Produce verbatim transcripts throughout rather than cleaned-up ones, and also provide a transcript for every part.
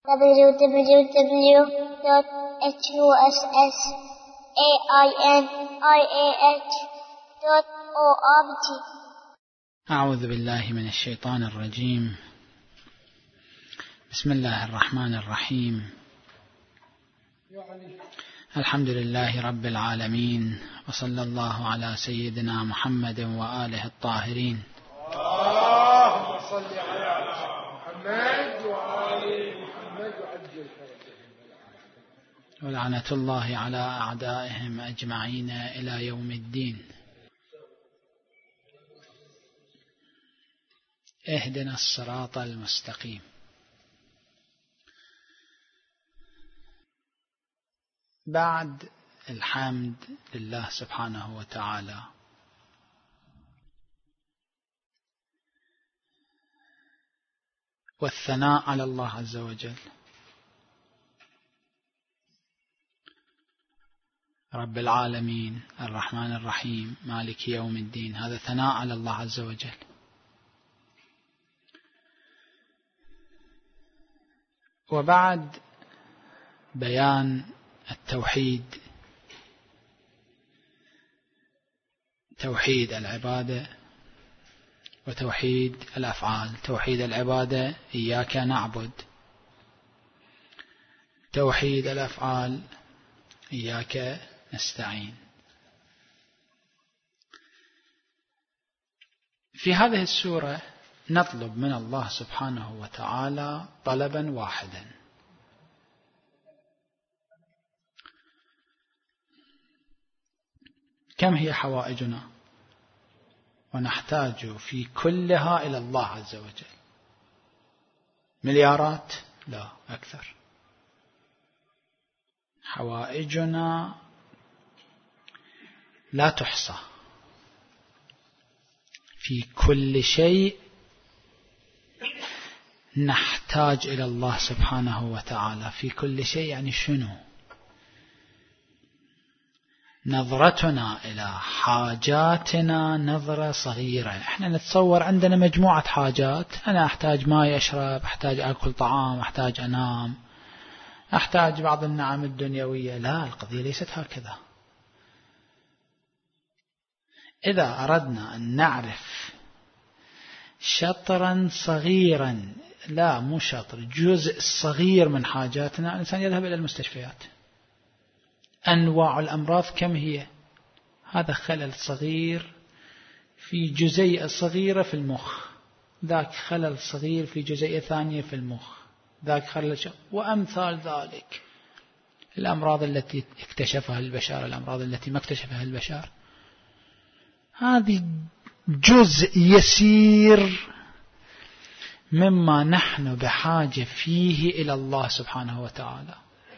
w w w dot h u s s a i n i a h dot org. أعوذ بالله من الشيطان الرجيم. بسم الله الرحمن الرحيم. الحمد لله رب العالمين، وصلى الله على سيدنا محمد وآله الطاهرين. اللهم صل على محمد وآل محمد وعجل ولعنة الله على أعدائهم أجمعين إلى يوم الدين. اهدنا الصراط المستقيم. بعد الحمد لله سبحانه وتعالى والثناء على الله عز وجل رب العالمين الرحمن الرحيم مالك يوم الدين، هذا ثناء على الله عز وجل. وبعد بيان التوحيد، توحيد العبادة وتوحيد الأفعال. توحيد العبادة إياك نعبد، توحيد الأفعال إياك نستعين. في هذه السورة نطلب من الله سبحانه وتعالى طلبا واحدا: كم هي حوائجنا؟ ونحتاج في كلها إلى الله عز وجل. مليارات؟ لا، أكثر. حوائجنا لا تحصى، في كل شيء نحتاج إلى الله سبحانه وتعالى، في كل شيء. يعني شنو؟ نظرتنا إلى حاجاتنا نظرة صغيرة. احنا نتصور عندنا مجموعة حاجات، أنا أحتاج ماء أشرب، أحتاج أكل طعام، أحتاج أنام، أحتاج بعض النعم الدنيوية. لا، القضية ليست هكذا. إذا أردنا أن نعرف شطرا صغيرا، لا مو شطر، جزء صغير من حاجاتنا، الإنسان يذهب إلى المستشفيات. أنواع الأمراض كم هي؟ هذا خلل صغير في جزيئة صغيرة في المخ، ذاك خلل صغير في جزيئة ثانية في المخ، ذاك خلل ش... وأمثال ذلك. الأمراض التي اكتشفها البشر، الأمراض التي ما اكتشفها البشر، هذه جزء يسير مما نحن بحاجة فيه إلى الله سبحانه وتعالى.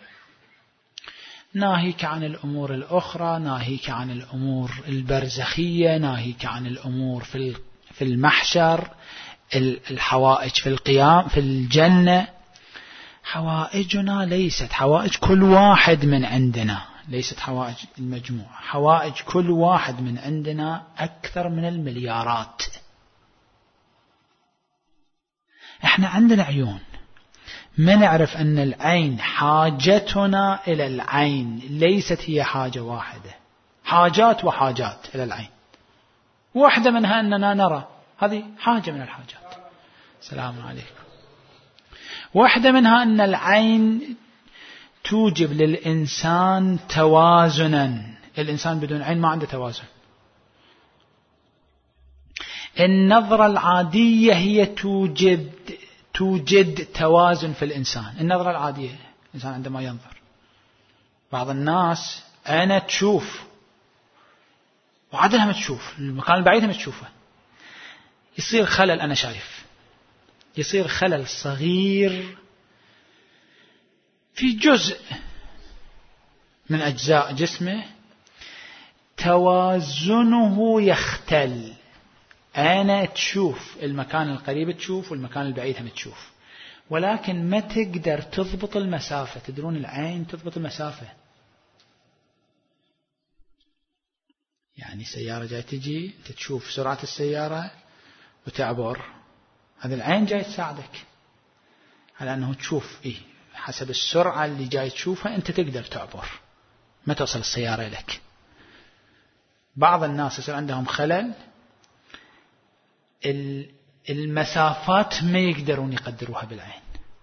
ناهيك عن الأمور الأخرى، ناهيك عن الأمور البرزخية، ناهيك عن الأمور في في المحشر، الحوائج في القيام في الجنة. حوائجنا ليست حوائج كل واحد من عندنا، ليست حوائج المجموعة، حوائج كل واحد من عندنا أكثر من المليارات. احنا عندنا عيون، ما نعرف أن العين حاجتنا إلى العين ليست هي حاجة واحدة، حاجات وحاجات إلى العين. واحدة منها أننا نرى، هذه حاجة من الحاجات. السلام عليكم. واحدة منها أن العين توجب للإنسان توازنا. الإنسان بدون عين ما عنده توازن. النظرة العادية هي توجد توجد توازن في الإنسان. النظرة العادية، الإنسان عندما ينظر، بعض الناس أنا تشوف وعدلها ما تشوف، المكان البعيد ما تشوفه، يصير خلل. أنا شايف يصير خلل صغير في جزء من أجزاء جسمه، توازنه يختل. أنا تشوف المكان القريب تشوف، والمكان البعيد هم تشوف، ولكن ما تقدر تضبط المسافة. تدرون العين تضبط المسافة. يعني سيارة جاي تجي، تشوف سرعة السيارة وتعبر، هذا العين جاي تساعدك على أنه تشوف إيه حسب السرعة اللي جاي تشوفها أنت تقدر تعبر ما توصل السيارة لك. بعض الناس يصير عندهم خلل المسافات ما يقدرون يقدروها بالعين،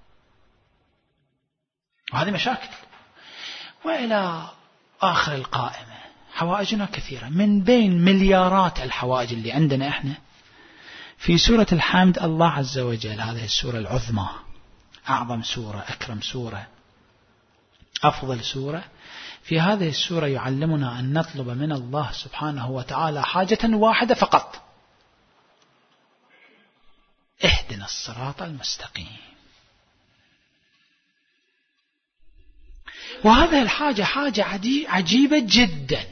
وهذه مشاكل. وإلى آخر القائمة حوائجنا كثيرة، من بين مليارات الحوائج اللي عندنا إحنا في سورة الحمد الله عز وجل، هذه السورة العظمى، أعظم سورة، أكرم سورة، أفضل سورة، في هذه السورة يعلمنا أن نطلب من الله سبحانه وتعالى حاجة واحدة فقط: اهدنا الصراط المستقيم. وهذه الحاجة حاجة عجيبة جدا.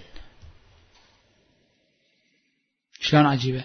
شلون عجيبة؟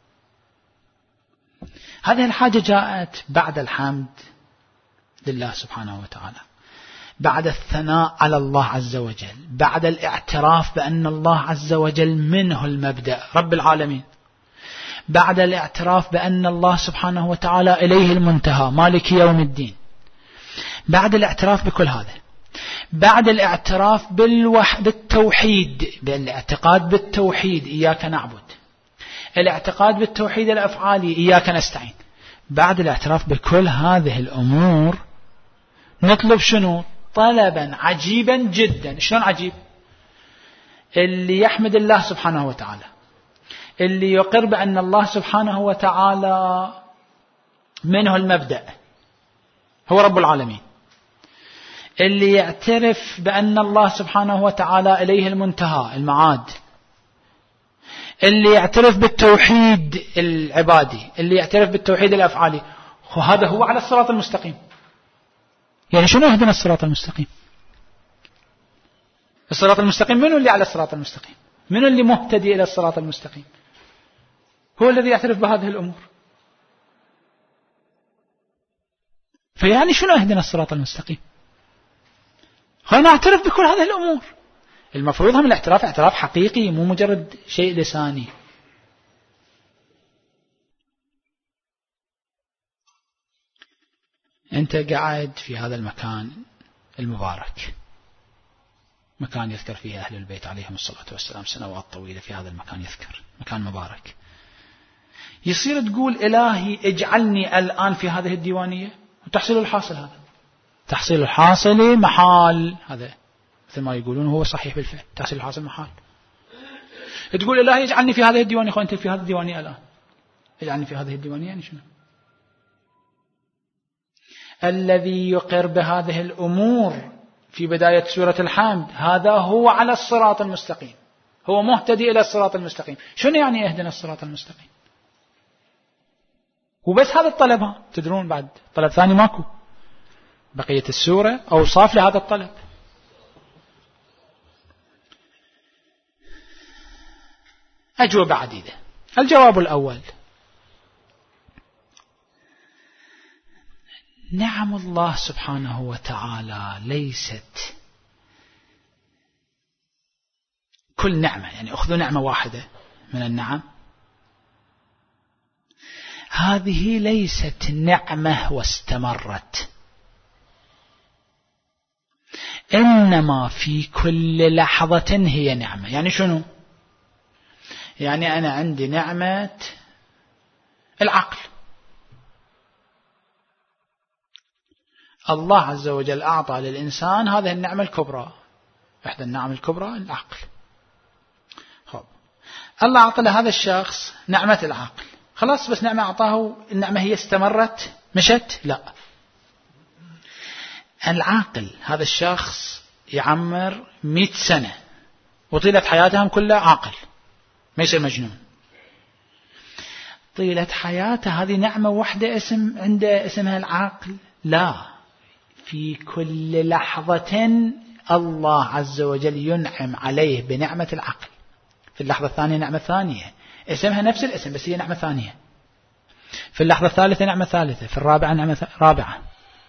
هذه الحاجة جاءت بعد الحمد لله سبحانه وتعالى، بعد الثناء على الله عز وجل، بعد الاعتراف بأن الله عز وجل منه المبدأ رب العالمين، بعد الاعتراف بأن الله سبحانه وتعالى إليه المنتهى مالك يوم الدين، بعد الاعتراف بكل هذا، بعد الاعتراف بالوح... بالتوحيد، بالاعتقاد بالتوحيد إياك نعبد، الاعتقاد بالتوحيد الأفعالي إياك نستعين، بعد الاعتراف بكل هذه الأمور نطلب شنو؟ طلبا عجيبا جدا. شلون عجيب؟ اللي يحمد الله سبحانه وتعالى، اللي يقر بأن الله سبحانه وتعالى منه المبدأ هو رب العالمين، اللي يعترف بأن الله سبحانه وتعالى إليه المنتهى المعاد، اللي يعترف بالتوحيد العبادي، اللي يعترف بالتوحيد الأفعالي، وهذا هو على الصراط المستقيم. يعني شنو اهدنا الصراط المستقيم؟ الصراط المستقيم منو اللي على الصراط المستقيم؟ منو اللي مهتدي إلى الصراط المستقيم؟ هو الذي يعترف بهذه الأمور. فيعني شنو اهدنا الصراط المستقيم؟ خلينا نعترف بكل هذه الأمور. المفروض هم الاعتراف اعتراف حقيقي، مو مجرد شيء لساني. أنت قاعد في هذا المكان المبارك، مكان يذكر فيه أهل البيت عليهم الصلاة والسلام سنوات طويلة، في هذا المكان يذكر، مكان مبارك. يصير تقول إلهي اجعلني الآن في هذه الديوانية، وتحصيل الحاصل هذا، تحصيل الحاصل محال، هذا مثل ما يقولون هو صحيح بالفعل، تحصيل الحاصل محال. تقول إلهي اجعلني في هذه الديوانية، أنت في هذه الديوانية الآن، اجعلني في هذه الديوانية يعني شنو؟ الذي يقر بهذه الأمور في بداية سورة الحمد هذا هو على الصراط المستقيم، هو مهتدي إلى الصراط المستقيم. شنو يعني اهدنا الصراط المستقيم؟ وبس هذا الطلب، ها تدرون بعد طلب ثاني ماكو، بقية السورة أوصاف لهذا الطلب. أجوبة عديدة. الجواب الأول: نعم الله سبحانه وتعالى ليست كل نعمة، يعني أخذوا نعمة واحدة من النعم، هذه ليست نعمة واستمرت، إنما في كل لحظة هي نعمة. يعني شنو؟ يعني أنا عندي نعمة العقل، الله عز وجل أعطى للإنسان هذه النعمة الكبرى، إحدى النعم الكبرى العقل. خب الله أعطى لهذا الشخص نعمة العقل، خلاص بس نعمة أعطاه، النعمة هي استمرت مشت؟ لا، العاقل هذا الشخص يعمر مئة سنة وطيلة حياتهم كلها عاقل، ما يصير مجنون. طيلة حياته هذه نعمة واحدة اسم عنده اسمها العقل؟ لا، في كل لحظة الله عز وجل ينعم عليه بنعمة العقل. في اللحظة الثانية نعمة ثانية اسمها نفس الاسم بس هي نعمة ثانية، في اللحظة الثالثة نعمة ثالثة، في الرابعة نعمة رابعة.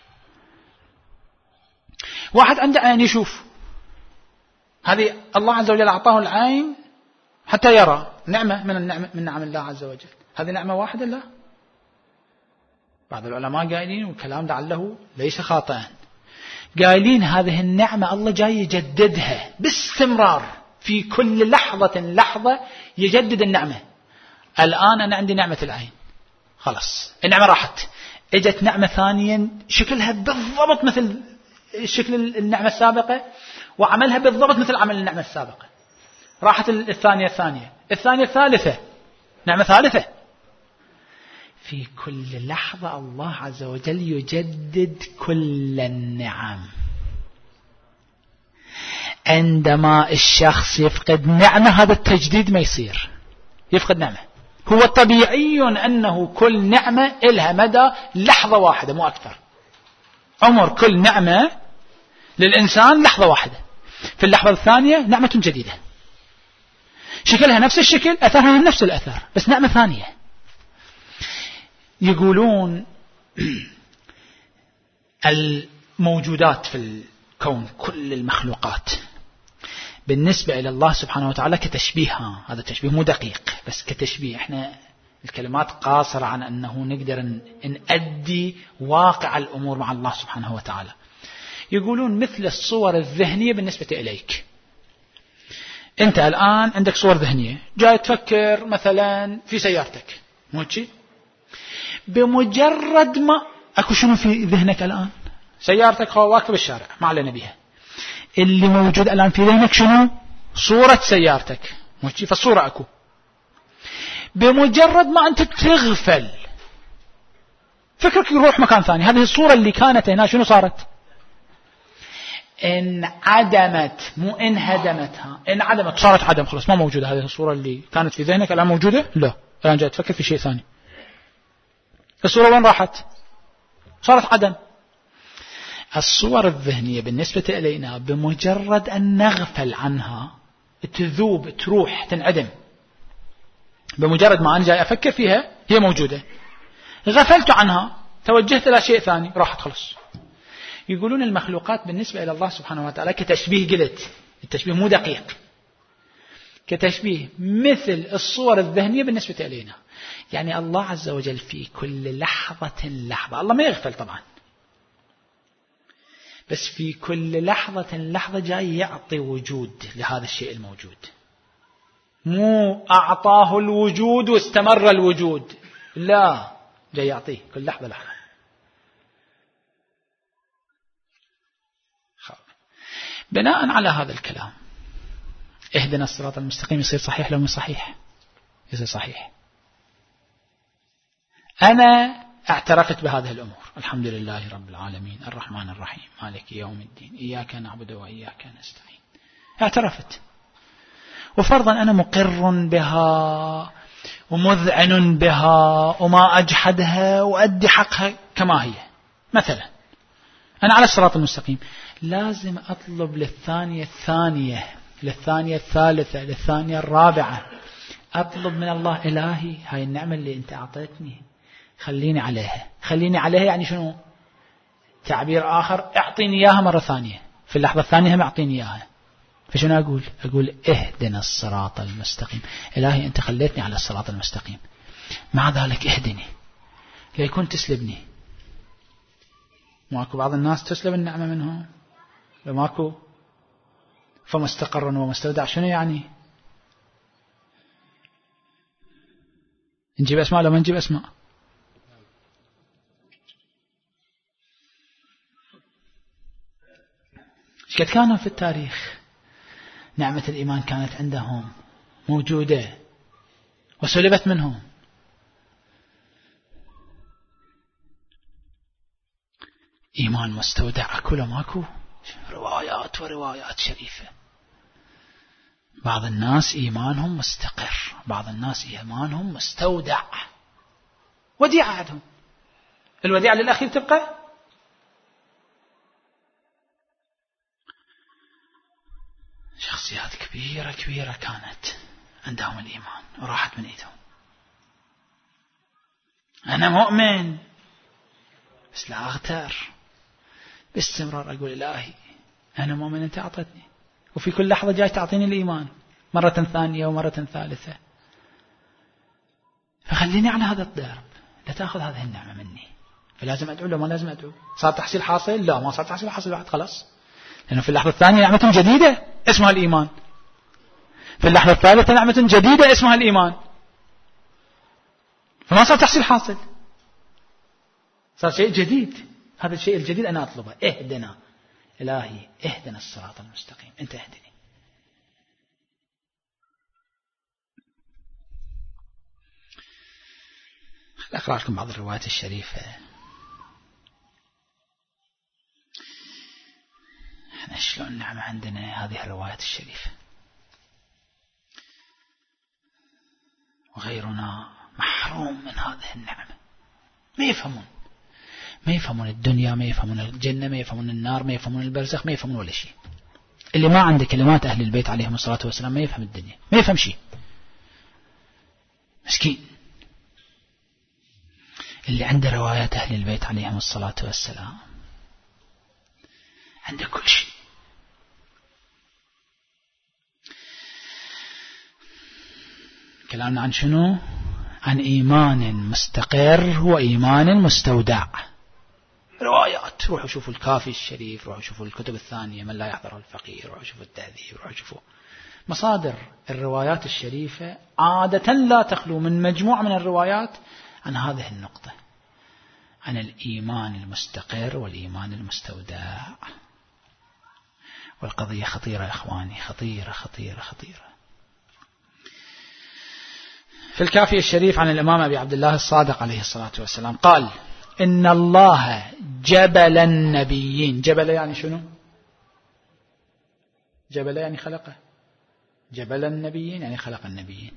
واحد عنده عين يشوف، هذه الله عز وجل أعطاه العين حتى يرى، نعمة من النعمة من نعم الله عز وجل. هذه نعمة واحدة؟ لا، بعض العلماء قائلين والكلام لعله ليس خاطئا، قايلين هذه النعمة الله جاي يجددها باستمرار في كل لحظة لحظة يجدد النعمة. الآن أنا عندي نعمة العين، خلاص النعمة راحت، اجت نعمة ثانية شكلها بالضبط مثل شكل النعمة السابقة وعملها بالضبط مثل عمل النعمة السابقة، راحت الثانية الثانية الثانية الثالثة، نعمة ثالثة. في كل لحظة الله عز وجل يجدد كل النعم. عندما الشخص يفقد نعمة هذا التجديد ما يصير، يفقد نعمة. هو طبيعي أنه كل نعمة إلها مدى لحظة واحدة مو أكثر. عمر كل نعمة للإنسان لحظة واحدة، في اللحظة الثانية نعمة جديدة شكلها نفس الشكل، أثرها نفس الأثر، بس نعمة ثانية. يقولون الموجودات في الكون كل المخلوقات بالنسبة إلى الله سبحانه وتعالى كتشبيه، هذا تشبيه مو دقيق بس كتشبيه، احنا الكلمات قاصرة عن أنه نقدر نأدي واقع الأمور مع الله سبحانه وتعالى. يقولون مثل الصور الذهنية بالنسبة إليك. أنت الآن عندك صور ذهنية، جاي تفكر مثلا في سيارتك، مو شيء؟ بمجرد ما أكو شنو في ذهنك الآن؟ سيارتك خواك بالشارع ما علينا بها. اللي موجود الآن في ذهنك شنو؟ صورة سيارتك، مو شيء؟ فالصورة أكو. بمجرد ما أنت تغفل فكرك يروح مكان ثاني، هذه الصورة اللي كانت هنا شنو صارت؟ انعدمت، مو انهدمتها، انعدمت، صارت عدم، خلاص ما موجودة. هذه الصورة اللي كانت في ذهنك الآن موجودة؟ لا، الآن جاي تفكر في شيء ثاني. الصورة وين راحت؟ صارت عدم. الصور الذهنية بالنسبة إلينا بمجرد أن نغفل عنها تذوب، تروح، تنعدم. بمجرد ما أنا جاي أفكر فيها هي موجودة، غفلت عنها توجهت إلى شيء ثاني راحت خلص. يقولون المخلوقات بالنسبة إلى الله سبحانه وتعالى كتشبيه، قلت التشبيه مو دقيق، كتشبيه مثل الصور الذهنية بالنسبة إلينا. يعني الله عز وجل في كل لحظة لحظة، الله ما يغفل طبعا، بس في كل لحظة لحظة جاي يعطي وجود لهذا الشيء الموجود، مو أعطاه الوجود واستمر الوجود، لا، جاي يعطيه كل لحظة لحظة. بناء على هذا الكلام اهدنا الصراط المستقيم يصير صحيح لو مو صحيح؟ يصير صحيح. أنا اعترفت بهذه الأمور، الحمد لله رب العالمين الرحمن الرحيم مالك يوم الدين إياك نعبد وإياك نستعين، اعترفت. وفرضا أنا مقر بها ومذعن بها وما أجحدها وأدي حقها كما هي، مثلا أنا على الصراط المستقيم، لازم أطلب للثانية الثانية للثانية الثالثة للثانية الرابعة، أطلب من الله إلهي هاي النعمة اللي أنت أعطيتني خليني عليها. خليني عليها يعني شنو؟ تعبير آخر، اعطيني إياها مرة ثانية، في اللحظة الثانية هم اعطيني إياها. فشنو أقول؟ أقول اهدنا الصراط المستقيم، إلهي أنت خليتني على الصراط المستقيم، مع ذلك اهدني لا يكون تسلبني. ماكو بعض الناس تسلب النعمة منهم؟ لو ماكو فمستقر ومستودع، شنو يعني؟ نجيب أسماء لو ما نجيب أسماء؟ قد كانوا في التاريخ نعمة الإيمان كانت عندهم موجودة وسلبت منهم. إيمان مستودع أكو لو ماكو؟ روايات وروايات شريفة. بعض الناس إيمانهم مستقر، بعض الناس إيمانهم مستودع، وديعة عندهم، الوديعة للأخير تبقى. شخصيات كبيرة كبيرة كانت عندهم الإيمان وراحت من إيدهم. أنا مؤمن بس لا أغتر، باستمرار أقول إلهي أنا مؤمن أنت أعطتني، وفي كل لحظة جاي تعطيني الإيمان مرة ثانية ومرة ثالثة، فخليني على هذا الدرب، لا تأخذ هذه النعمة مني، فلازم أدعو له ما لازم أدعو. صار تحصيل حاصل؟ لا ما صار تحصيل حاصل بعد خلاص، لأنه في اللحظة الثانية نعمة جديدة اسمها الإيمان، في اللحظة الثالثة نعمة جديدة اسمها الإيمان، فما صار تحصيل حاصل، صار شيء جديد. هذا الشيء الجديد أنا أطلبه. اهدنا إلهي اهدنا الصراط المستقيم، أنت اهدني. خل أقرأ لكم بعض الروايات الشريفة. احنا شلون نعم عندنا هذه الروايات الشريفة، وغيرنا محروم من هذه النعمة. ما يفهمون ما يفهمون الدنيا، ما يفهمون الجنة، ما يفهمون النار، ما يفهمون البرزخ، ما يفهمون ولا شيء. اللي ما عنده كلمات أهل البيت عليهم الصلاة والسلام ما يفهم الدنيا، ما يفهم شيء، مسكين. اللي عنده روايات أهل البيت عليهم الصلاة والسلام عنده كل شيء. كلامنا عن شنو؟ عن إيمان مستقر وإيمان مستودع. روايات، روحوا شوفوا الكافي الشريف، روحوا شوفوا الكتب الثانية من لا يحضر الفقير، روحوا شوفوا التهذيب، روحوا شوفوا مصادر الروايات الشريفة. عادة لا تخلو من مجموعة من الروايات عن هذه النقطة، عن الإيمان المستقر والإيمان المستودع. والقضية خطيرة يا إخواني، خطيرة خطيرة خطيرة. في الكافي الشريف عن الإمام أبي عبد الله الصادق عليه الصلاة والسلام قال: إن الله جبل النبيين. جبل يعني شنو؟ جبل يعني خلقه. جبل النبيين يعني خلق النبيين.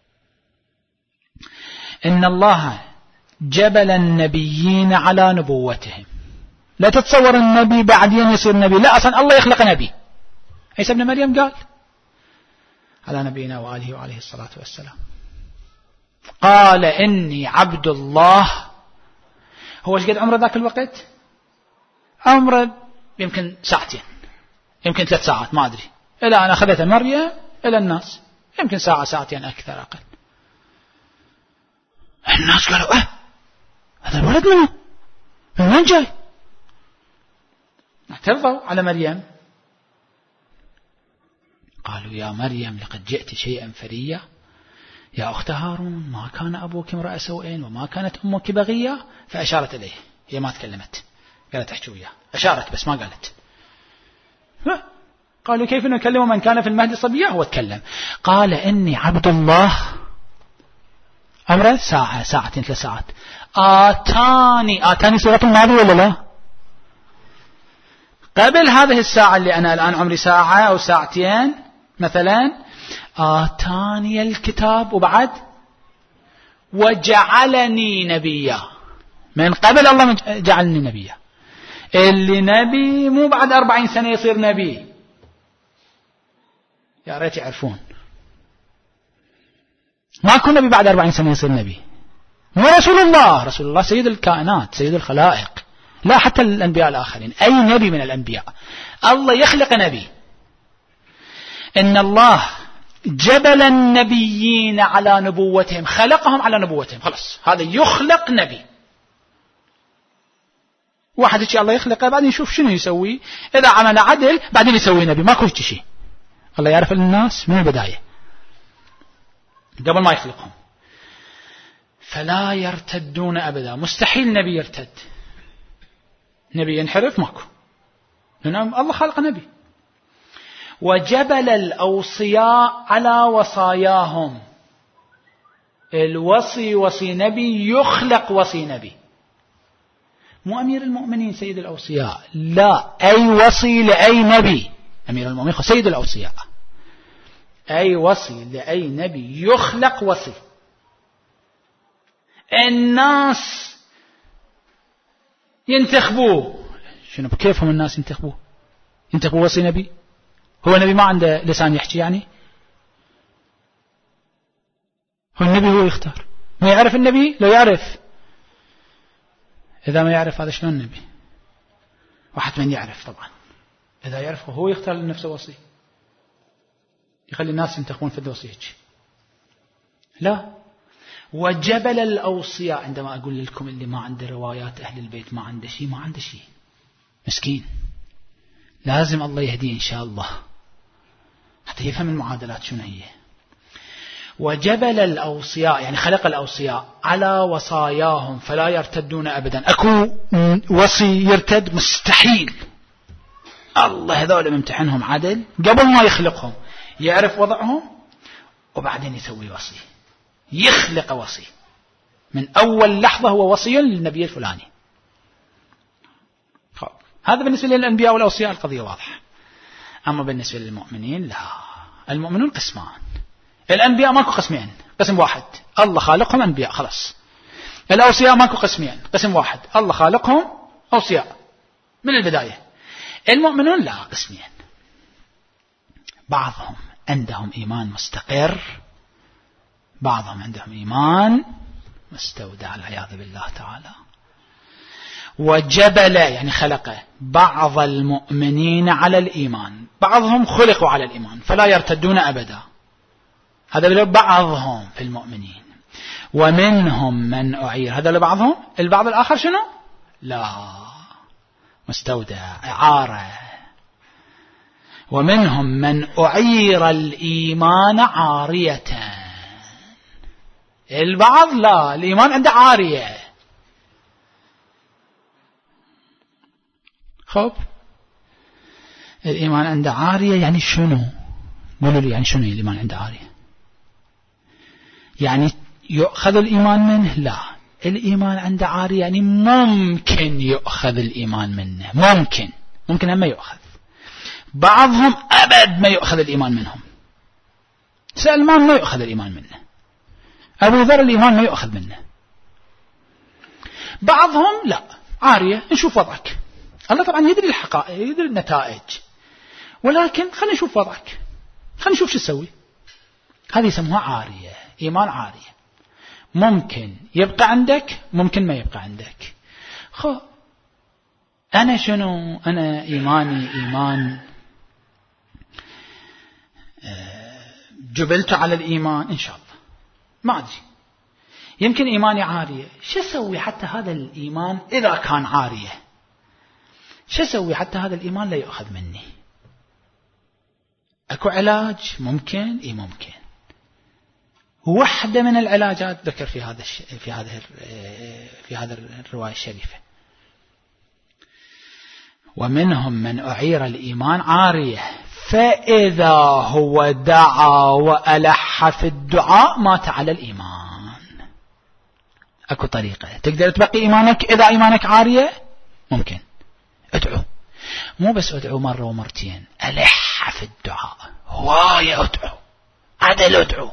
إن الله جبل النبيين على نبوتهم. لا تتصور النبي بعدين يصير نبي، لا، أصلا الله يخلق نبي. عيسى ابن مريم قال على نبينا وآله وعليه الصلاة والسلام، قال إني عبد الله. هو ايش قد عمره ذاك الوقت؟ عمره يمكن ساعتين، يمكن ثلاث ساعات، ما أدري، إلى أن أخذت مريم إلى الناس، يمكن ساعة ساعتين أكثر أقل. الناس قالوا: أه هذا الولد منه، من وين جاي؟ اعترضوا على مريم، قالوا: يا مريم لقد جئت شيئا فريا، يا أخت هارون ما كان أبوك امرأ سوء وما كانت أمك بغية. فأشارت إليه، هي ما تكلمت، قالت احكي وياه، أشارت بس ما قالت. قالوا: كيف نكلم من كان في المهد صبيا؟ هو تكلم، قال إني عبد الله. عمره ساعة ساعتين ثلاث ساعات. آتاني، آتاني صيغة الماضي ولا لا؟ قبل هذه الساعة اللي أنا الآن عمري ساعة أو ساعتين مثلا، آتاني الكتاب، وبعد وجعلني نبيا. من قبل الله جعلني نبيا. اللي نبي مو بعد أربعين سنة يصير نبي، يا ريت يعرفون. ما كن نبي بعد أربعين سنة يصير نبي. مو رسول الله، رسول الله سيد الكائنات، سيد الخلائق، لا حتى الأنبياء الآخرين، أي نبي من الأنبياء الله يخلق نبي. إن الله جبل النبيين على نبوتهم، خلقهم على نبوتهم، خلاص هذا يخلق نبي. واحد يجي الله يخلقه بعدين يشوف شنو يسوي، إذا عمل عدل بعدين يسوي نبي، ما كل شيء. الله يعرف الناس من البداية قبل ما يخلقهم، فلا يرتدون أبدا. مستحيل نبي يرتد، نبي ينحرف ماكو، لأن الله خلق نبي. وجبل الأوصياء على وصاياهم. الوصي وصي نبي، يخلق وصي نبي، مو أمير المؤمنين سيد الأوصياء، لا، أي وصي لأي نبي. أمير المؤمنين سيد الأوصياء، أي وصي لأي نبي يخلق وصي. الناس ينتخبوه، شنو بكيفهم الناس ينتخبوه؟ ينتخبوا وصي نبي؟ هو النبي ما عنده لسان يحكي يعني؟ هو النبي هو يختار. ما يعرف النبي؟ لو يعرف. إذا ما يعرف هذا شلون النبي؟ واحد من يعرف طبعا، إذا يعرف هو يختار لنفسه وصي، يخلي الناس ينتخبون في الوصي. لا، وجبل الأوصياء. عندما أقول لكم اللي ما عنده روايات أهل البيت ما عنده شيء، ما عنده شيء، مسكين، لازم الله يهديه إن شاء الله حتى يفهم المعادلات شنو هي. وجبل الأوصياء يعني خلق الأوصياء على وصاياهم فلا يرتدون أبدا. أكو وصي يرتد؟ مستحيل. الله هذول ممتحنهم عدل قبل ما يخلقهم، يعرف وضعهم وبعدين يسوي وصي، يخلق وصي من أول لحظة هو وصي للنبي الفلاني. هذا بالنسبة للأنبياء والأوصياء القضية واضحة. أما بالنسبة للمؤمنين لا، المؤمنون قسمان. الأنبياء ماكو قسمين، قسم واحد الله خالقهم أنبياء خلاص. الأوصياء ماكو قسمين، قسم واحد الله خالقهم أوصياء من البداية. المؤمنون لا، قسمين، بعضهم عندهم إيمان مستقر، بعضهم عندهم إيمان مستودع العياذ بالله تعالى. وجبل يعني خلق بعض المؤمنين على الإيمان، بعضهم خلقوا على الإيمان فلا يرتدون أبدا، هذا بعضهم في المؤمنين. ومنهم من أعير، هذا لبعضهم. البعض الآخر شنو؟ لا، مستودع إعارة. ومنهم من أعير الإيمان عارية، البعض لا، الإيمان عنده عارية. خب الإيمان عنده عارية يعني شنو؟ قولوا لي يعني شنو الإيمان عنده عارية؟ يعني يؤخذ الإيمان منه؟ لا، الإيمان عنده عارية يعني ممكن يؤخذ الإيمان منه، ممكن ممكن هم يؤخذ. بعضهم أبد ما يؤخذ الإيمان منهم. سلمان ما يؤخذ الإيمان منه، أبو ذر الإيمان ما يؤخذ منه. بعضهم لا، عارية، نشوف وضعك. الله طبعا يدري الحقائق، يدري النتائج، ولكن خلينا نشوف وضعك، خلينا نشوف شو تسوي. هذه يسموها عارية، إيمان عارية، ممكن يبقى عندك ممكن ما يبقى عندك. خو أنا شنو؟ أنا إيماني إيمان جبلت على الإيمان إن شاء الله، ما أدري، يمكن إيماني عارية. شو أسوي حتى هذا الإيمان إذا كان عارية؟ شو أسوي حتى هذا الإيمان لا يؤخذ مني؟ أكو علاج؟ ممكن، إيه ممكن. واحدة من العلاجات ذكر في هذا الش... في هذا في هذا الرواية الشريفة. ومنهم من أعير الإيمان عارية فإذا هو دعا وألح في الدعاء مات على الإيمان. أكو طريقة تقدر تبقي إيمانك إذا إيمانك عارية؟ ممكن ادعو، مو بس ادعو مرة ومرتين، ألح في الدعاء، هواية ادعو، عدل ادعو.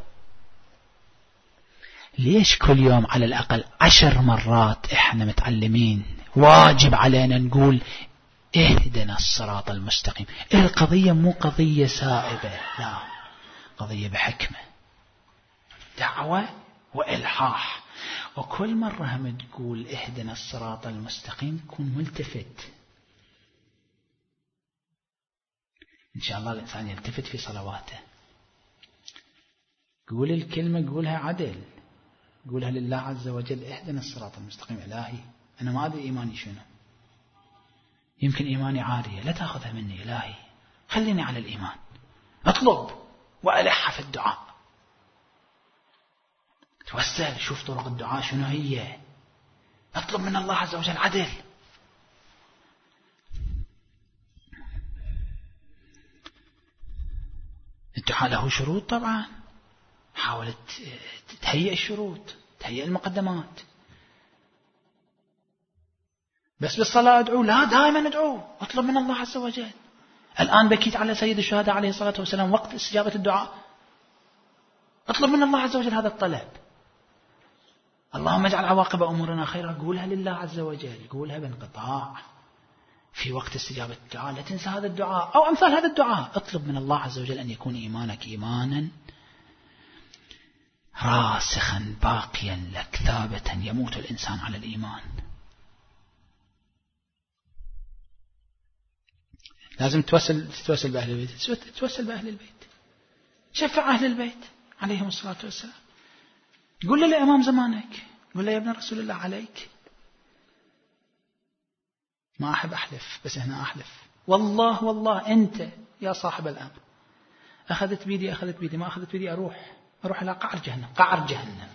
ليش كل يوم على الأقل عشر مرات إحنا متعلمين واجب علينا نقول اهدنا الصراط المستقيم؟ القضية مو قضية سائبة، لا، قضية بحكمة، دعوة وإلحاح. وكل مرة هم تقول اهدنا الصراط المستقيم كن ملتفت. إن شاء الله الإنسان يلتفت في صلواته، قول الكلمة قولها عدل، قولها لله عز وجل، اهدنا الصراط المستقيم. إلهي أنا ما أدري إيماني شنو، يمكن إيماني عارية، لا تأخذها مني إلهي، خليني على الإيمان، أطلب وألح في الدعاء، توسل، شوف طرق الدعاء شنو هي، أطلب من الله عز وجل عدل. الدعاء له شروط طبعا، حاولت تهيئ الشروط، تهيئ المقدمات. بس بالصلاة أدعو؟ لا، دائما أدعو، أطلب من الله عز وجل. الآن بكيت على سيد الشهداء عليه الصلاة والسلام وقت استجابة الدعاء، أطلب من الله عز وجل هذا الطلب. اللهم اجعل عواقب أمورنا خيرا، قولها لله عز وجل، قولها بانقطاع في وقت استجابة الدعاء، لا تنسى هذا الدعاء أو أمثال هذا الدعاء. اطلب من الله عز وجل أن يكون إيمانك إيمانا راسخا باقيا لك ثابتا، يموت الإنسان على الإيمان. لازم توسل تتوسل بأهل البيت، تتوسل بأهل البيت، شفع أهل البيت عليهم الصلاة والسلام. قل له لإمام زمانك، قل له يا ابن رسول الله عليك. ما أحب أحلف، بس هنا أحلف والله والله أنت يا صاحب الأمر. أخذت بيدي أخذت بيدي، ما أخذت بيدي أروح أروح إلى قعر جهنم، قعر جهنم.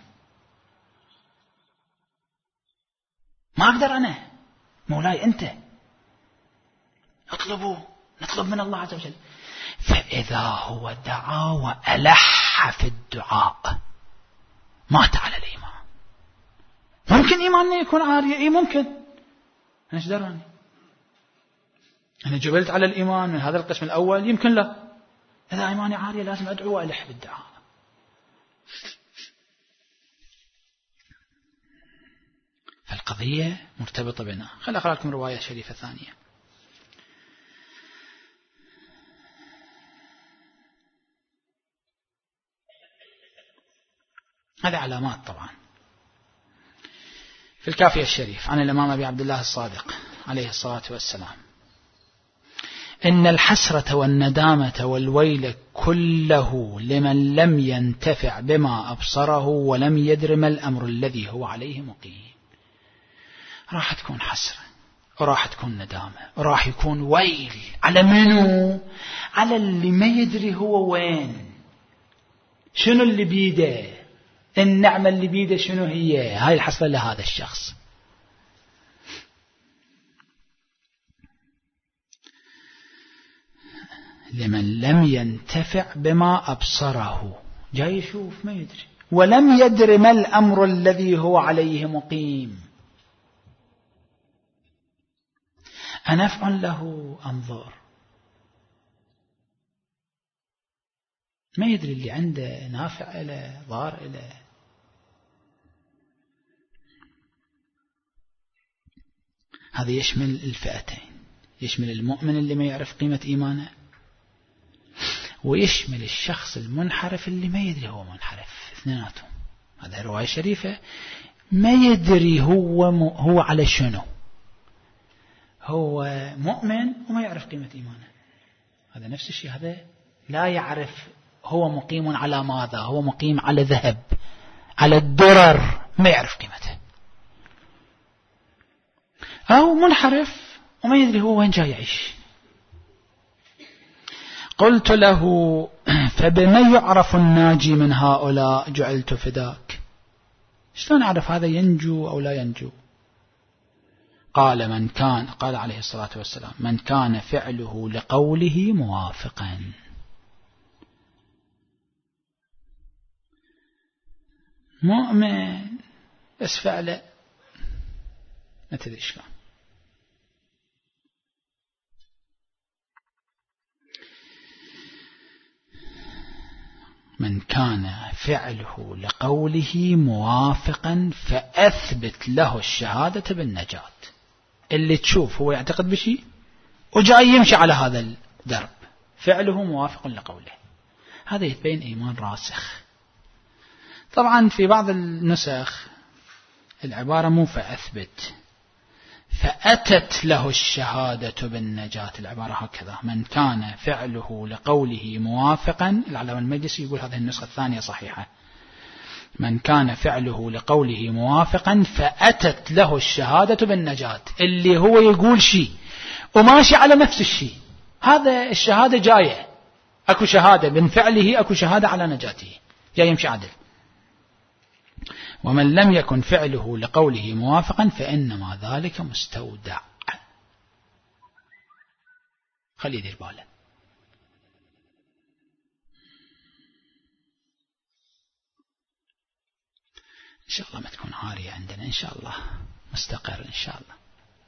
ما أقدر أنا، مولاي أنت. اطلبوا، نطلب من الله عز وجل. فإذا هو دعا وألح في الدعاء مات على الإيمان. ممكن إيماننا يكون عارية، إيه ممكن، أنا إيش دراني؟ أنا جبلت على الإيمان من هذا القسم الأول، يمكن لا. إذا إيماني عارية لازم أدعو وألح بالدعاء. فالقضية مرتبطة بنا. خل أقرأ لكم رواية شريفة ثانية. هذه علامات طبعا. في الكافية الشريف عن الإمام أبي عبد الله الصادق عليه الصلاة والسلام: إن الحسرة والندامة والويل كله لمن لم ينتفع بما أبصره ولم يدر ما الأمر الذي هو عليه مقيم. راح تكون حسرة وراح تكون ندامة وراح يكون ويل على منو؟ على اللي ما يدري هو وين، شنو اللي بيده، النعمة اللي بيده شنو هي. هاي الحسرة لهذا الشخص. لمن لم ينتفع بما أبصره، جاي يشوف ما يدري، ولم يدر ما الأمر الذي هو عليه مقيم. أنفع له أنظر، ما يدري اللي عنده نافع إلى ضار إلى. هذا يشمل الفئتين، يشمل المؤمن اللي ما يعرف قيمة إيمانه، ويشمل الشخص المنحرف اللي ما يدري هو منحرف. اثنيناتهم. هذا رواية شريفة. ما يدري هو م... هو على شنو، هو مؤمن وما يعرف قيمة إيمانه. هذا نفس الشيء، هذا لا يعرف هو مقيم على ماذا، هو مقيم على ذهب، على الدرر، ما يعرف قيمته. أو منحرف وما يدري هو وين جاي يعيش. قلت له: فبما يعرف الناجي من هؤلاء؟ جعلت فداك. شلون أعرف هذا ينجو أو لا ينجو؟ قال: من كان قال عليه الصلاة والسلام: من كان فعله لقوله موافقا. مؤمن بس فعله ما تدري شلون. من كان فعله لقوله موافقا فأثبت له الشهادة بالنجاة. اللي تشوف هو يعتقد بشيء وجاي يمشي على هذا الدرب، فعله موافق لقوله، هذا يتبين إيمان راسخ. طبعا في بعض النسخ العبارة مو فأثبت، فأتت له الشهادة بالنجاة. العبارة هكذا: من كان فعله لقوله موافقا. العلامة المجلسي يقول هذه النسخة الثانية صحيحة: من كان فعله لقوله موافقا فأتت له الشهادة بالنجاة. اللي هو يقول شيء وماشي على نفس الشيء، هذا الشهادة جاية، أكو شهادة من فعله، أكو شهادة على نجاته، جاي يمشي عدل. ومن لم يكن فعله لقوله موافقا فإنما ذلك مستودع. خلي يدير باله. إن شاء الله ما تكون عارية عندنا، إن شاء الله مستقر إن شاء الله.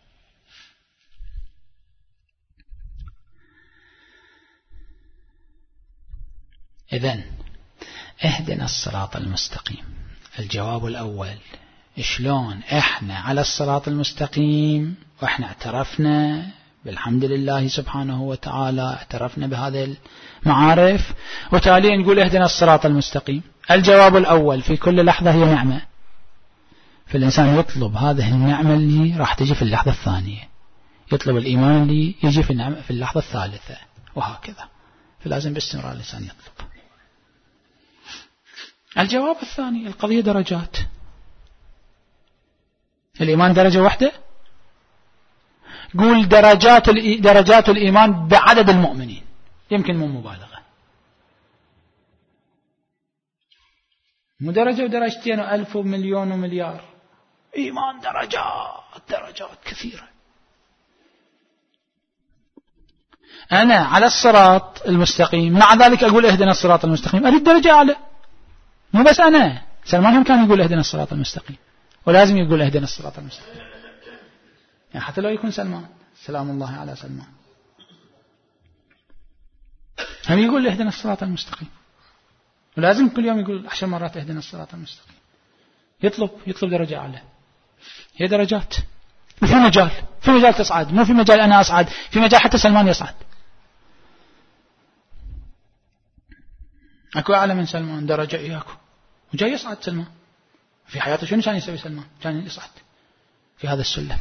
إذن اهدنا الصراط المستقيم. الجواب الأول: شلون إحنا على الصراط المستقيم وإحنا اعترفنا بالحمد لله سبحانه وتعالى، اعترفنا بهذه المعارف، وتالي نقول اهدنا الصراط المستقيم. الجواب الأول: في كل لحظة هي نعمة، فالإنسان يطلب هذه النعمة اللي راح تجي في اللحظة الثانية، يطلب الإيمان اللي يجي في في اللحظة الثالثة، وهكذا. فلازم باستمرار الإنسان يطلب. الجواب الثاني، القضية درجات. الإيمان درجة واحدة؟ قول درجات درجات الإيمان بعدد المؤمنين، يمكن مو مبالغة، مو درجة ودرجتين وألف ومليون ومليار. إيمان درجات درجات كثيرة. أنا على الصراط المستقيم، مع ذلك أقول اهدنا الصراط المستقيم، أريد درجة أعلى. مو بس أنا، سلمان هم كان يقول اهدنا الصراط المستقيم، ولازم يقول اهدنا الصراط المستقيم، يعني حتى لو يكون سلمان سلام الله على سلمان هم يقول اهدنا الصراط المستقيم، ولازم كل يوم يقول عشر مرات اهدنا الصراط المستقيم. يطلب يطلب درجة أعلى. هي درجات، في مجال في مجال تصعد، مو في مجال أنا أصعد، في مجال حتى سلمان يصعد. أكو أعلى من سلمان درجة إياكو، وجاي يصعد سلمان في حياته. شنو كان يسوي سلمان؟ كان يصعد في هذا السلم،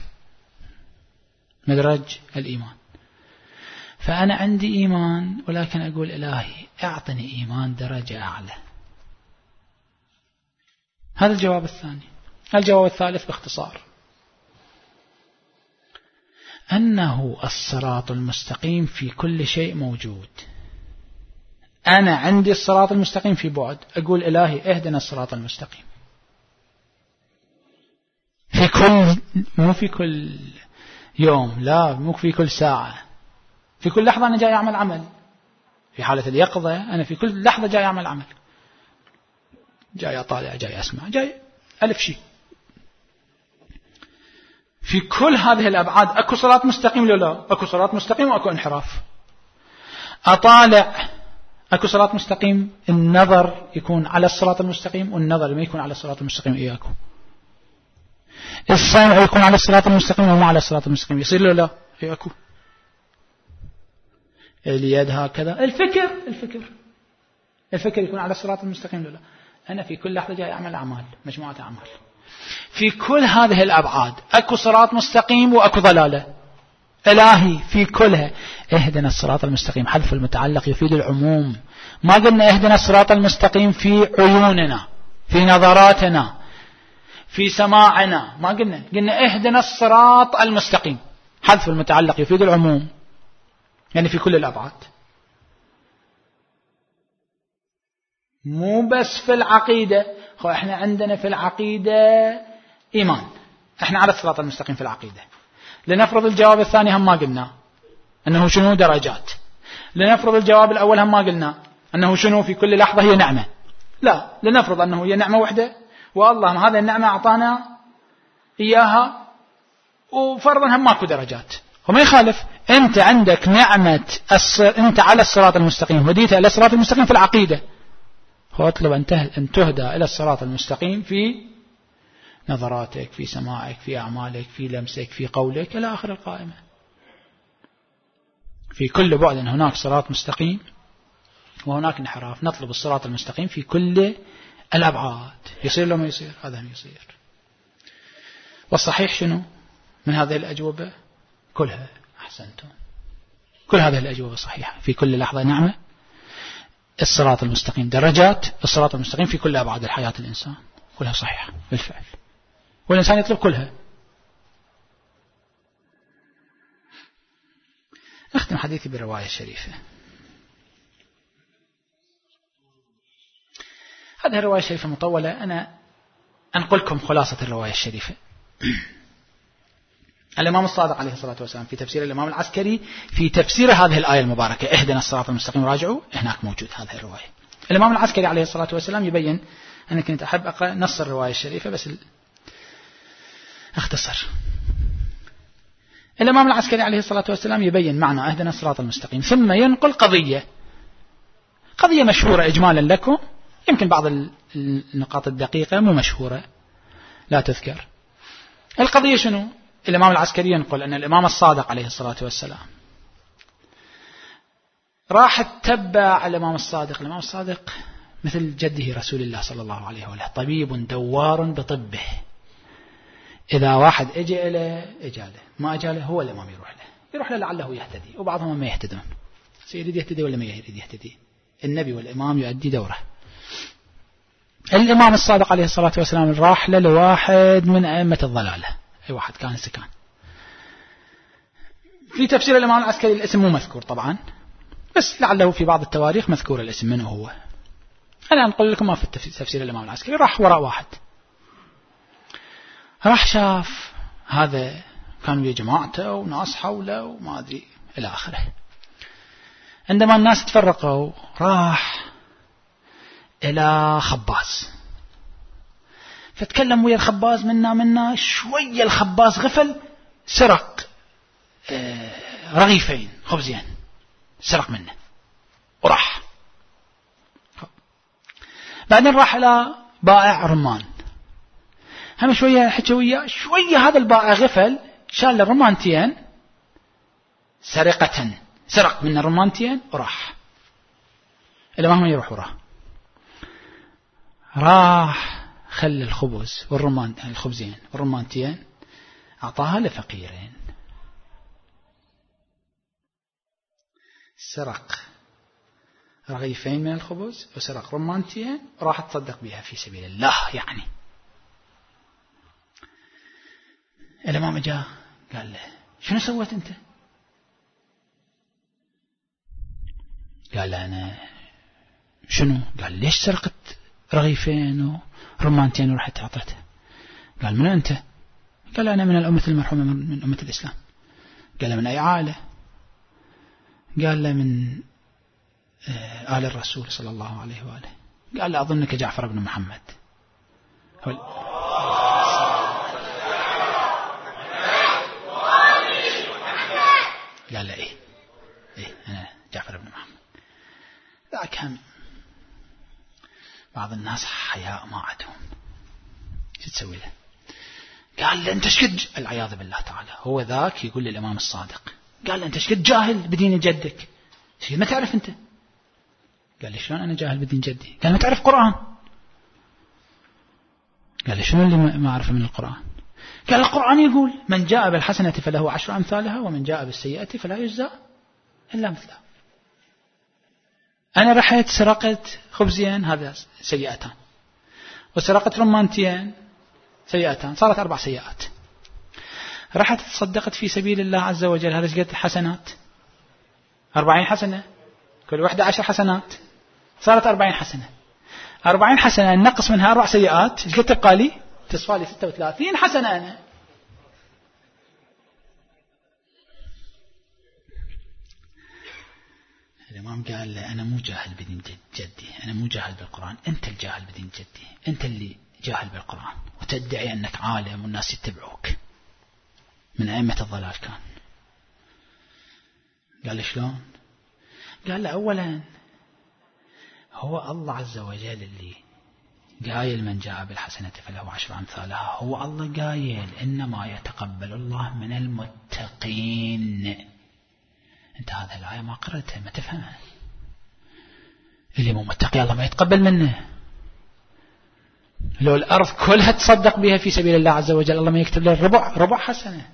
مدرج الإيمان. فأنا عندي إيمان، ولكن أقول إلهي أعطني إيمان درجة أعلى. هذا الجواب الثاني. الجواب الثالث باختصار أنه الصراط المستقيم في كل شيء موجود. أنا عندي الصراط المستقيم في بعد، أقول إلهي اهدنا الصراط المستقيم في كل، مو في كل يوم، لا مو في كل ساعة، في كل لحظة أنا جاي أعمل عمل. في حالة اليقظة أنا في كل لحظة جاي أعمل عمل، جاي أطالع، جاي أسمع، جاي ألف شيء. في كل هذه الأبعاد أكو صراط مستقيم ولا لا؟ أكو صراط مستقيم وأكو انحراف. أطالع، أكو صراط مستقيم، النظر يكون على الصراط المستقيم والنظر ما يكون على الصراط المستقيم إياكو. السمع يكون على الصراط المستقيم وما على الصراط المستقيم، يصير له لا إياكو. اليد هكذا، الفكر الفكر الفكر يكون على الصراط المستقيم ولا لا؟ أنا في كل لحظة جاي أعمل أعمال، مجموعة أعمال. في كل هذه الأبعاد أكو صراط مستقيم وأكو ضلالة. إلهي في كلها اهدنا الصراط المستقيم. حذف المتعلق يفيد العموم. ما قلنا اهدنا الصراط المستقيم في عيوننا، في نظراتنا، في سماعنا، ما قلنا، قلنا اهدنا الصراط المستقيم. حذف المتعلق يفيد العموم، يعني في كل الأبعاد، مو بس في العقيدة. خو احنا عندنا في العقيدة إيمان، احنا على الصراط المستقيم في العقيدة. لنفرض الجواب الثاني هم ما قلنا أنه شنو درجات. لنفرض الجواب الأول هم ما قلنا أنه شنو في كل لحظة هي نعمة. لا، لنفرض أنه هي نعمة واحدة، والله هذا النعمة أعطانا إياها، وفرضا هم ماكو درجات. وما يخالف، أنت عندك نعمة الصر... أنت على الصراط المستقيم، هديت إلى الصراط المستقيم في العقيدة. هو أطلب أن تهدى إلى الصراط المستقيم في نظراتك، في سماعك، في أعمالك، في لمسك، في قولك، إلى آخر القائمة. في كل بعد هناك صراط مستقيم وهناك انحراف. نطلب الصراط المستقيم في كل الأبعاد. يصير لو ما يصير؟ هذا هم يصير. والصحيح شنو من هذه الأجوبة؟ كلها أحسنتم، كل هذه الأجوبة صحيحة. في كل لحظة نعمة، الصراط المستقيم درجات، الصراط المستقيم في كل أبعاد الحياة الإنسان، كلها صحيحة بالفعل، والإنسان يطلب كلها. أختم حديثي بالرواية الشريفة. هذه الرواية الشريفة مطولة، أنا أنقلكم خلاصة الرواية الشريفة. الإمام الصادق عليه الصلاة والسلام في تفسير الإمام العسكري في تفسير هذه الآية المباركة اهدنا الصراط المستقيم، راجعوا هناك موجود هذه الرواية. الإمام العسكري عليه الصلاة والسلام يبين، أنا كنت أحب أقرأ نص الرواية الشريفة بس أختصر. الإمام العسكري عليه الصلاة والسلام يبين معنى اهدنا الصراط المستقيم، ثم ينقل قضية قضية مشهورة إجمالا لكم، يمكن بعض النقاط الدقيقة مو مشهورة لا تذكر. القضية شنو؟ الإمام العسكري ينقل أن الإمام الصادق عليه الصلاة والسلام راح تتبع الإمام الصادق. الإمام الصادق مثل جده رسول الله صلى الله عليه وسلم، طبيب دوار بطبه. إذا واحد اجى له اجاله، ما اجاله هو الإمام يروح له يروح له لعله يهتدي، وبعضهم ما يهتدون. سيريد يهتدي ولا ما يريد يهتدي، النبي والإمام يؤدي دوره. الإمام الصادق عليه الصلاة والسلام راح له لواحد من أئمة الضلالة، أي واحد كان سكان. في تفسير الإمام العسكري الاسم مو مذكور طبعا، بس لعله في بعض التواريخ مذكور الاسم منه هو. أنا أقول لكم ما في تفسير الإمام العسكري. راح وراء واحد، راح شاف هذا كان ويا جماعته وناس حوله وما أدري إلى آخره. عندما الناس تفرقوا راح إلى خباز، فتكلم ويا الخباز منا منا شوية. الخباز غفل، سرق رغيفين خبزين، سرق منه وراح. بعدين راح إلى بائع رمان، هم شوية حكى وياه شوية. هذا البائع غفل، شال الرمانتين سرقة، سرق من الرمانتين وراح. إلى ما هم يروح وراه، راح خلى الخبز والرمان، الخبزين والرمانتين أعطاها لفقيرين. سرق رغيفين من الخبز وسرق رمانتين وراح تصدق بها في سبيل الله. يعني الإمام جاء قال له شنو سويت أنت؟ قال له أنا شنو؟ قال ليش سرقت رغيفين ورمانتين ورحت أعطيته؟ قال من أنت؟ قال أنا من الأمة المرحومة من أمة الإسلام. قال له من أي عائلة؟ قال له من آل الرسول صلى الله عليه وآله. قال له أظنك جعفر بن محمد. قال له إيه إيه أنا جعفر بن محمد. ذاك هم بعض الناس حياء ما عندهم، شو تسوي له؟ قال له أنت شكد، العياذ بالله تعالى. هو ذاك يقول للإمام الصادق، قال له أنت شكد جاهل بدين جدك، شكد ما تعرف أنت؟ قال لي شلون أنا جاهل بدين جدي؟ قال ما تعرف قرآن. قال لي شنو اللي ما أعرفه من القرآن؟ قال القرآن يقول من جاء بالحسنة فله عشر أمثالها ومن جاء بالسيئة فلا يجزى إلا مثلها. أنا رحت سرقت خبزين، هذا سيئتان، وسرقت رمانتين سيئتان، صارت أربع سيئات. رحت تصدقت في سبيل الله عز وجل، هذا قد حسنات، أربعين حسنة، كل واحدة عشر حسنات، صارت أربعين حسنة. أربعين حسنة نقص منها أربع سيئات، ايش قد تبقى لي؟ تصفى لي ستة وثلاثين حسنة. أنا الإمام قال له أنا مو جاهل بدين جدي، أنا مو جاهل بالقرآن، أنت الجاهل بدين جدي، أنت اللي جاهل بالقرآن وتدعي أنك عالم والناس يتبعوك، من أئمة الضلال كان. قال له شلون؟ قال له أولا هو الله عز وجل اللي قايل من جاء بالحسنة فله عشر أمثالها، هو الله قايل إنما يتقبل الله من المتقين. أنت هذه الآية ما قرأتها ما تفهمها. اللي مو متقي الله ما يتقبل منه. لو الأرض كلها تصدق بها في سبيل الله عز وجل الله ما يكتب له ربع ربع حسنة.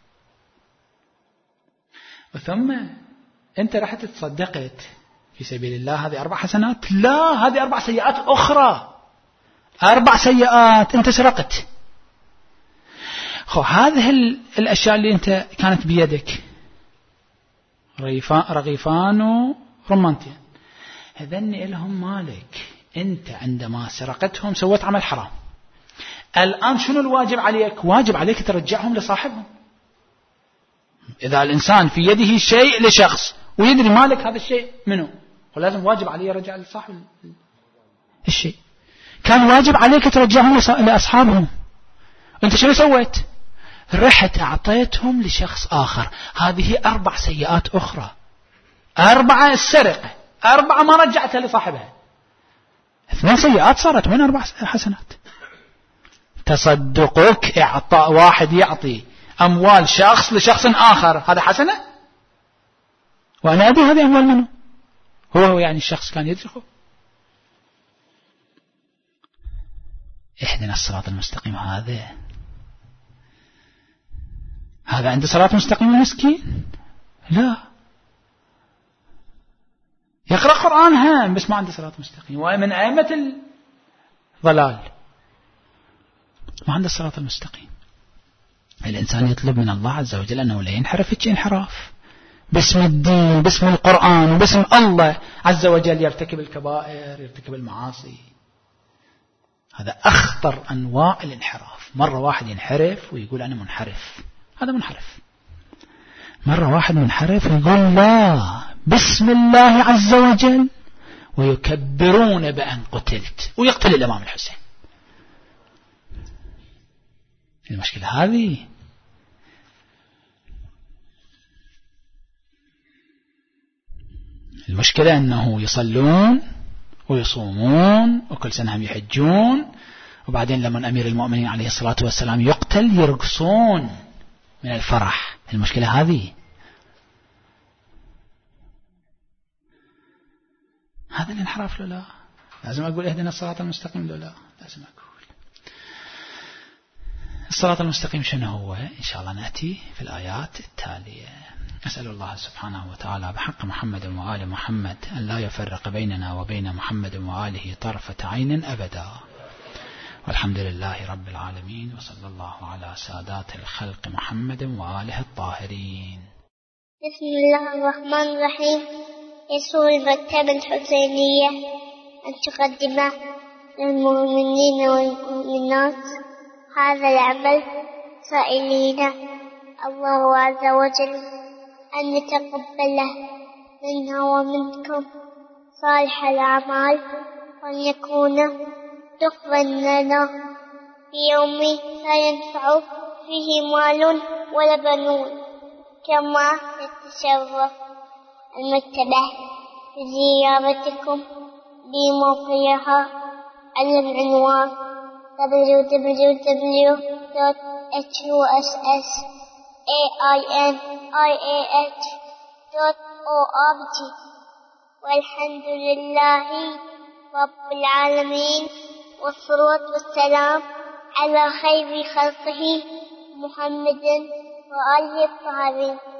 وثم أنت رحت تصدقت في سبيل الله هذه أربع حسنات؟ لا، هذه أربع سيئات أخرى، أربع سيئات. أنت سرقت. خو هذه الأشياء اللي أنت كانت بيدك، رغيفان ورمانتين، هذن إلهم مالك. أنت عندما سرقتهم سويت عمل حرام. الآن شنو الواجب عليك؟ واجب عليك ترجعهم لصاحبهم. إذا الإنسان في يده شيء لشخص ويدري مالك هذا الشيء منه، ولازم واجب عليه يرجع لصاحب الشيء. كان واجب عليك ترجعهم لأصحابهم. أنت شنو سويت؟ رحت أعطيتهم لشخص آخر. هذه أربع سيئات أخرى. أربعة السرقة، أربعة ما رجعتها لصاحبها، اثنين سيئات صارت وين أربع حسنات. تصدقك إعطاء واحد يعطي أموال شخص لشخص آخر، هذا حسنة؟ وأنا أدري هذه أموال منه. هو هو يعني الشخص كان يدركه. اهدنا الصراط المستقيم. هذا هذا عند صراط مستقيم مسكين؟ لا، يقرأ قرآن هام بس ما عنده صراط مستقيم، ومن أئمة ضلال، ما عنده الصراط المستقيم. الإنسان يطلب من الله عز وجل أنه لا ينحرف انحراف باسم الدين، باسم القرآن، وباسم الله عز وجل يرتكب الكبائر، يرتكب المعاصي. هذا أخطر أنواع الانحراف. مرة واحد ينحرف ويقول أنا منحرف، هذا منحرف. مرة واحد منحرف ويقول لا بسم الله عز وجل، ويكبرون بأن قتلت، ويقتل الإمام الحسين. المشكلة هذه. المشكلة أنه يصلون ويصومون وكل سنة هم يحجون، وبعدين لما أمير المؤمنين عليه الصلاة والسلام يقتل يرقصون من الفرح. المشكلة هذه. هذا الانحراف له لا لازم أقول اهدنا الصراط المستقيم له لا لازم أقول الصراط المستقيم شنو هو. إن شاء الله نأتي في الآيات التالية. أسأل الله سبحانه وتعالى بحق محمد وآل محمد أن لا يفرق بيننا وبين محمد وآله طرفة عين أبدا. والحمد لله رب العالمين، وصلى الله على سادات الخلق محمد وآله الطاهرين. بسم الله الرحمن الرحيم. يسر المكتبة الحسينية أن تقدم للمؤمنين والمؤمنات هذا العمل، سائلين الله عز وجل أن يتقبله منا ومنكم صالح الأعمال، وأن يكون دخلا لنا في يوم لا ينفع فيه مال ولا بنون. كما يتشرف المكتبة بزيارتكم بموقعها على العنوان دبليو دبليو دبليو دوت إتش يو إس إس إيه آي إن آي إيه إتش دوت أو آر جي. والحمد لله رب العالمين، والصلاة والسلام على خير خلقه محمد وآله الطاهرين.